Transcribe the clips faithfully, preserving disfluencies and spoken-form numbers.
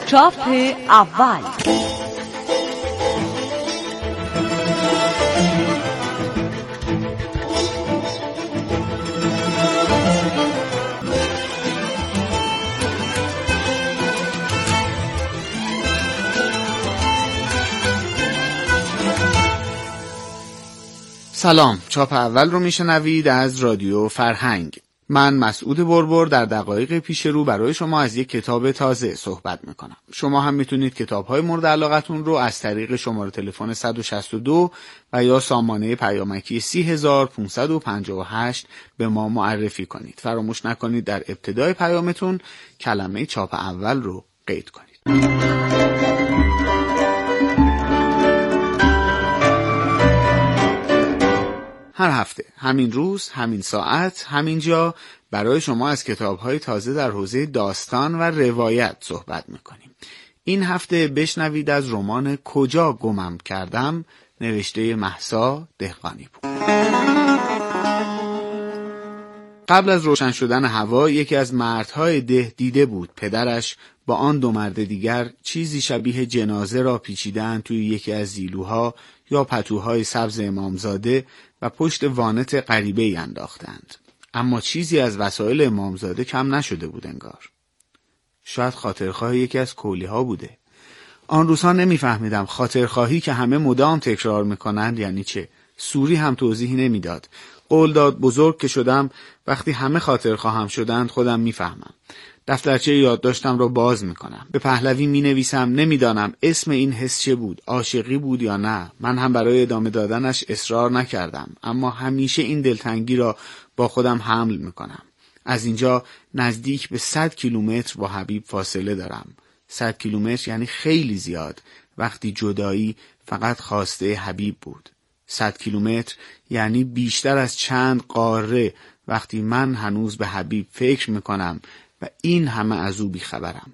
چاپ اول. سلام، چاپ اول رو میشنوید از رادیو فرهنگ. من مسعود بربر در دقایق پیش رو برای شما از یک کتاب تازه صحبت میکنم. شما هم میتونید کتاب‌های مورد علاقتون رو از طریق شماره تلفن صد و شصت و دو و یا سامانه پیامکی سی هزار پانصد و پنجاه و هشت به ما معرفی کنید. فراموش نکنید در ابتدای پیامتون کلمه چاپ اول رو قید کنید. هر هفته، همین روز، همین ساعت، همین جا برای شما از کتاب‌های تازه در حوزه داستان و روایت صحبت می‌کنیم. این هفته بشنوید از رمان کجا گمم کردم نوشته مهسا دهقانی‌پور. قبل از روشن شدن هوا یکی از مردهای ده دیده بود پدرش با آن دو مرد دیگر چیزی شبیه جنازه را پیچیدن توی یکی از زیلوها یا پتوهای سبز امامزاده و پشت وانت غریبه‌ای انداختند. اما چیزی از وسایل امامزاده کم نشده بود انگار. شاید خاطرخواه یکی از کولی‌ها بوده. آن روزها نمی‌فهمیدم خاطرخواهی که همه مدام تکرار می‌کنند یعنی چه. سوری هم توضیحی نمی‌داد. قول داد بزرگ که شدم وقتی همه خاطرخواهم شدند خودم می‌فهمم. دفترچه یادداشتم را باز میکنم. به پهلوی مینویسم. نمیدانم اسم این حس چه بود، عاشقی بود یا نه. من هم برای ادامه دادنش اصرار نکردم، اما همیشه این دلتنگی را با خودم حمل میکنم. از اینجا نزدیک به صد کیلومتر با حبیب فاصله دارم. صد کیلومتر یعنی خیلی زیاد وقتی جدایی فقط خواسته حبیب بود. صد کیلومتر یعنی بیشتر از چند قاره وقتی من هنوز به حبیب فکر میکنم و این همه از او بیخبرم.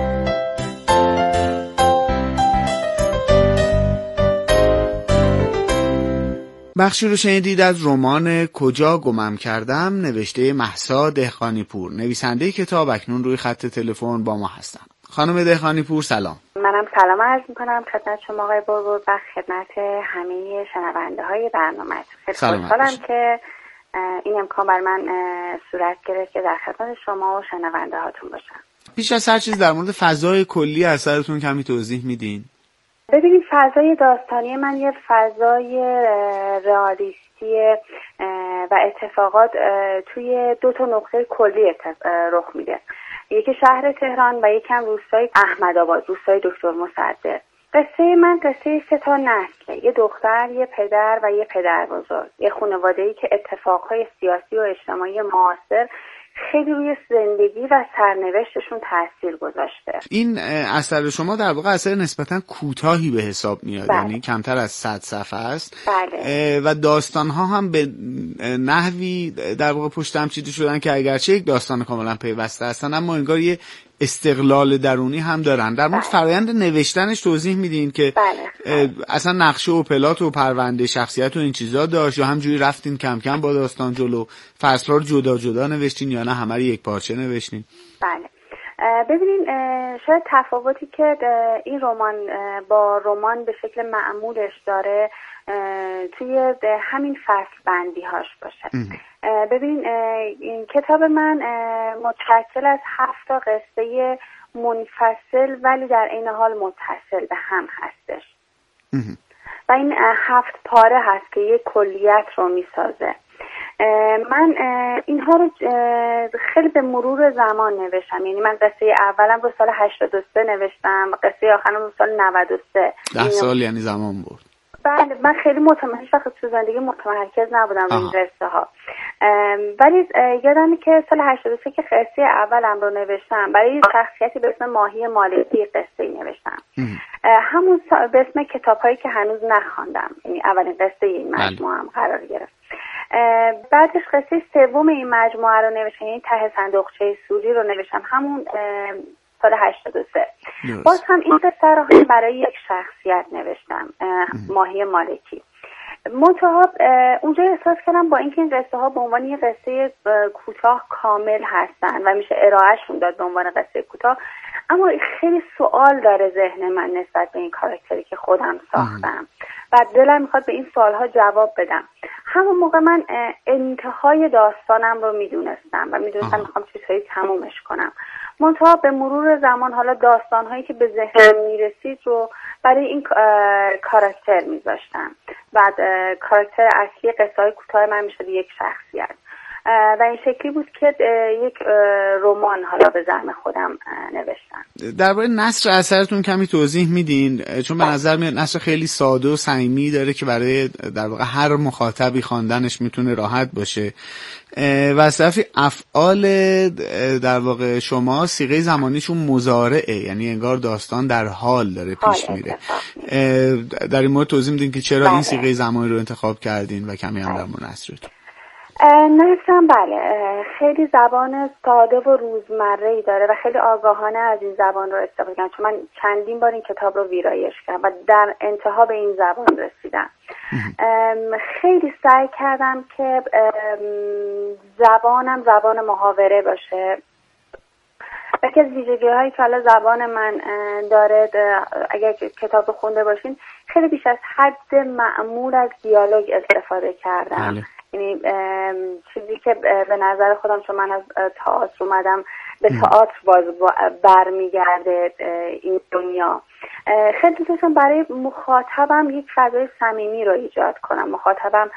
بخشی رو شنیدید از رمان کجا گمم کردم نوشته مهسا دهقانی‌پور. نویسنده کتاب اکنون روی خط تلفن با ما هستن. خانم دهقانی‌پور سلام. منم سلام عرض میکنم خدمت شما آقای بربر و خدمت همه شنونده های برنامه. خیلی خوشحالم که این امکان بر من صورت گرفت که در خدمت شما و شنونده هاتون باشم. پیش از هر چیز در مورد فضای کلی اثرتون کمی توضیح میدین؟ ببینید فضای داستانی من یه فضای رئالیستی و اتفاقات توی دو تا نقطه کلی رخ میده. یکی شهر تهران و یکم روستای احمدآباد، روستای دکتر مصدق. قصه من قصه سه تا نسله، یه دختر، یه پدر و یه پدر بزرگ، یه خانواده‌ای که اتفاقهای سیاسی و اجتماعی معاصر خیلی روی زندگی و سرنوشتشون تاثیر گذاشته. این اثر شما در واقع اثر نسبتاً کوتاهی به حساب میاد، بله. یعنی کمتر از صد صفحه است. بله. و داستان‌ها هم به نحوی در واقع پشتم چیده شدن که اگرچه یک داستان کاملا پیوسته هستن اما انگار یه استقلال درونی هم دارن. در مورد فرآیند نوشتنش توضیح میدین که بله. اصلا نقشه و پلات و پرونده شخصیت و این چیزا داشت یا همجوری رفتین کم کم با داستان جلو، فصل‌ها رو جدا جدا نوشتین یا نه همه رو یک پارچه نوشتین؟ بله. ببینین شاید تفاوتی که این رمان با رمان به شکل معمولش داره توی همین فصل بندی هاش باشه. ببین این کتاب من متشکل از هفت تا قصه منفصل ولی در عین حال متصل به هم هستش و این هفت پاره هست که یک کلیت رو میسازه. من اینها رو خیلی به مرور زمان نوشتم، یعنی من قصه اولم رو سال هشتاد و سه نوشتم و قصه آخرم رو سال نود و سه. ده سال یعنی زمان برد. بله، من خیلی متمرکز وقت تو زندگی متمرکز نبودم به این قصه ها، ولی یادمه که سال هشتاد و سه که قصه اولم رو نوشتم برای شخصیتی به اسم ماهی مالکی قصه نوشتم. همون به اسم کتاب هایی که هنوز نخواندم، یعنی اولین قصه این مجموعه هم قرار گرفت. بعدش قصه سوم این مجموعه رو نوشتم، یعنی ته صندوقچه سوری رو نوشتم همون سال هشتاد و سه. باز هم این قصه رو برای یک شخصیت نوشتم، ماهی مالکی. منتها اونجا احساس کردم با اینکه این قصه ها به عنوان یه قصه کوتاه کامل هستن و میشه ارائهشون داد به عنوان قصه کوتاه، اما خیلی سوال داره ذهن من نسبت به این کاراکتری که خودم ساختم و دلم میخواد به این سوالها جواب بدم. همون موقع من انتهای داستانم رو میدونستم و میدونستم میخوام چیزهایی تمومش کنم. منتها به مرور زمان حالا داستانهایی که به ذهنم میرسید رو برای این کاراکتر میذاشتم. بعد کاراکتر اصلی قصه های کوتاه من میشد یک شخصیت و این شکلی بود که یک رمان حالا به زعم خودم نوشتم. درباره نثر اثرتون کمی توضیح میدین؟ چون به نظر میاد نثر خیلی ساده و صمیمی داره که برای در واقع هر مخاطبی خواندنش میتونه راحت باشه. و از طرفی افعال در واقع شما صیغه زمانیشون مضارعه، یعنی انگار داستان در حال داره پیش میره. در این مورد توضیح میدین که چرا این صیغه زمانی رو انتخاب کردین و کمی هم در مورد نثرتون. نثرم بله خیلی زبان ساده و روزمره‌ای داره و خیلی آگاهانه از این زبان رو استفاده کردم، چون من چندین بار این کتاب رو ویرایش کردم و در انتها به این زبان رسیدم. خیلی سعی کردم که زبانم زبان محاوره باشه. یکی از ویژگی‌هایی که حالا زبان من داره، اگر کتاب رو خونده باشین، خیلی بیش از حد معمول از دیالوگ استفاده کردم. بله. یعنی چیزی که به نظر خودم، چون من از تئاتر اومدم، به تئاتر باز برمیگرده این دنیا. خیلی دوست داشتم برای مخاطبم یک فضای صمیمی رو ایجاد کنم، مخاطبم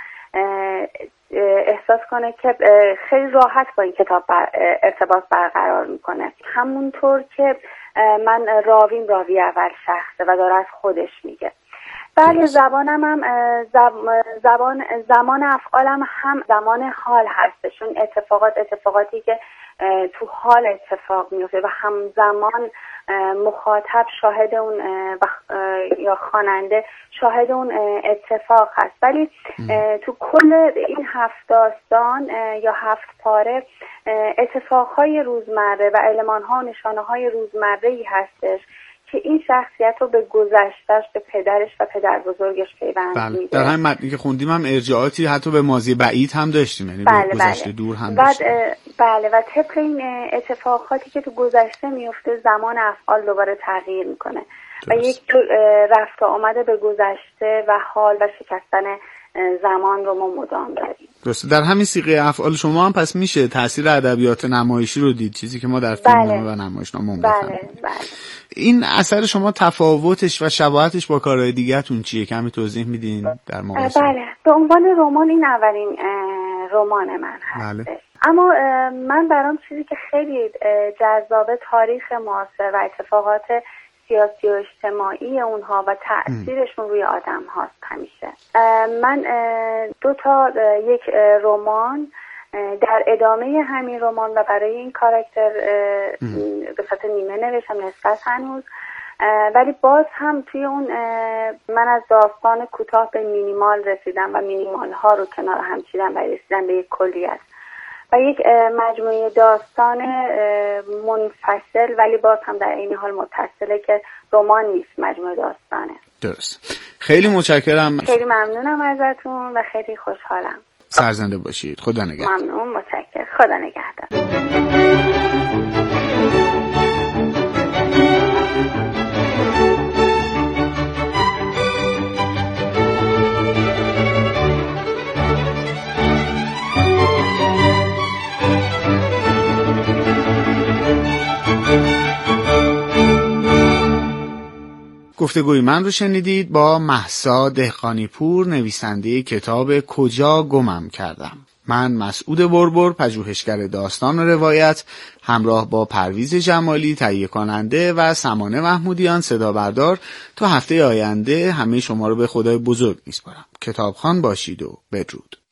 احساس کنه که خیلی راحت با این کتاب بر ارتباط برقرار میکنه، همونطور که من راویم راوی اول شخصه و داره از خودش میگه. بله زبانم هم زبان زمان افعالم هم زمان حال هستشون، اتفاقات اتفاقاتی که تو حال اتفاق میفته و همزمان مخاطب شاهد اون یا خواننده شاهد اون اتفاق هست. ولی تو کل این هفت داستان یا هفت پاره اتفاقهای روزمره و المانها و نشانه‌های روزمره‌ای هستش که این شخصیت رو به گذشته‌اش، به پدرش و پدر بزرگش پیوند بله. میده. در همین متنی که خوندیم هم ارجاعاتی حتی به ماضی بعید هم داشتیم، یعنی بله، به گذشته بله. دور هم داشتیم. بله و طبق این اتفاقاتی که تو گذشته میفته زمان افعال دوباره تغییر میکنه و یک رفت و آمده به گذشته و حال و شکستن زمان رو ما مدام داریم. درسته. در همین صیغه افعال شما هم پس میشه تاثیر ادبیات نمایشی رو دید، چیزی که ما در فیلمنامه بله. و نمایشنامه بله بله. این اثر شما تفاوتش و شباهتش با کارهای دیگه‌تون چیه؟ کمی توضیح میدین در مقایسه؟ بله، به عنوان رمان این اولین رمان من هست. بله. اما من برام چیزی که خیلی جذاب تاریخ معاصر و اتفاقات سیاسی و اجتماعی اونها و تأثیرشون روی آدم هاست. همیشه من دو تا یک رمان در ادامه همین رمان و برای این کاراکتر به صورت نیمه نوشتم، نسبت هنوز، ولی باز هم توی اون من از داستان کوتاه به مینیمال رسیدم و مینیمال ها رو کنار هم چیدم و رسیدم به یک کلیت و یک مجموعه داستان منفصل ولی باز هم در این حال متصله که رمان نیست، مجموعه داستانه. درست. خیلی متشکرم. خیلی ممنونم ازتون و خیلی خوشحالم. سرزنده باشید. خدا نگهدار. ممنون، متشکرم. خدا نگهدار. گفتگوی من رو شنیدید با مهسا دهقانی پور، نویسنده کتاب کجا گمم کردم. من مسعود بربر، پژوهشگر داستان و روایت، همراه با پرویز جمالی تهیه کننده و سمانه محمودیان صدا بردار، تا هفته آینده همه شما رو به خدای بزرگ میسپارم. کتابخوان باشید و بدرود.